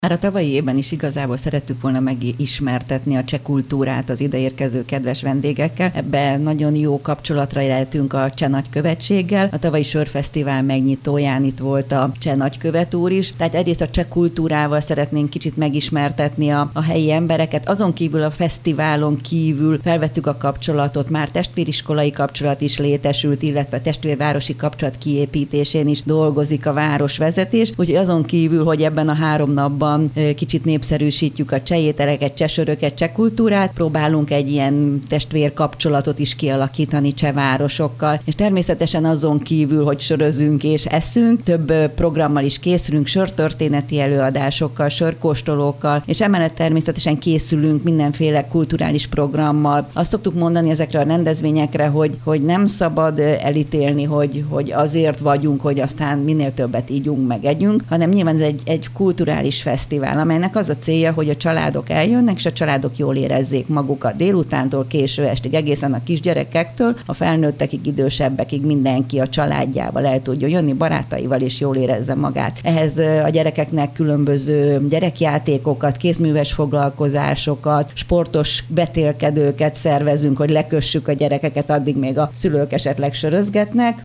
Már a tavalyi évben is igazából szerettük volna megismertetni a cseh kultúrát az ideérkező kedves vendégekkel. Ebben nagyon jó kapcsolatra leltünk a cseh nagykövetséggel. A tavalyi sörfesztivál megnyitóján itt volt a cseh nagykövet úr is. Tehát egyrészt a cseh kultúrával szeretnénk kicsit megismertetni a helyi embereket. Azon kívül a fesztiválon kívül felvettük a kapcsolatot, már testvériskolai kapcsolat is létesült, illetve testvérvárosi kapcsolat kiépítésén is dolgozik a városvezetés. Úgyhogy azon kívül, hogy ebben a 3 napban kicsit népszerűsítjük a cseh ételeket, cseh söröket, cseh kultúrát, próbálunk egy ilyen testvérkapcsolatot is kialakítani cseh városokkal, és természetesen azon kívül, hogy sörözünk és eszünk, több programmal is készülünk, sörtörténeti előadásokkal, sörkóstolókkal, és emellett természetesen készülünk mindenféle kulturális programmal. Azt szoktuk mondani ezekre a rendezvényekre, hogy nem szabad elítélni, hogy azért vagyunk, hogy aztán minél többet ígyunk, meg együnk, hanem nyilván ez egy kulturális fesztivál, amelynek az a célja, hogy a családok eljönnek, és a családok jól érezzék magukat délutántól késő estig, egészen a kisgyerekektől, a felnőttekig, idősebbekig mindenki a családjával el tudja jönni, barátaival, és jól érezze magát. Ehhez a gyerekeknek különböző gyerekjátékokat, kézműves foglalkozásokat, sportos betélkedőket szervezünk, hogy lekössük a gyerekeket, addig még a szülők esetleg sörözgetnek.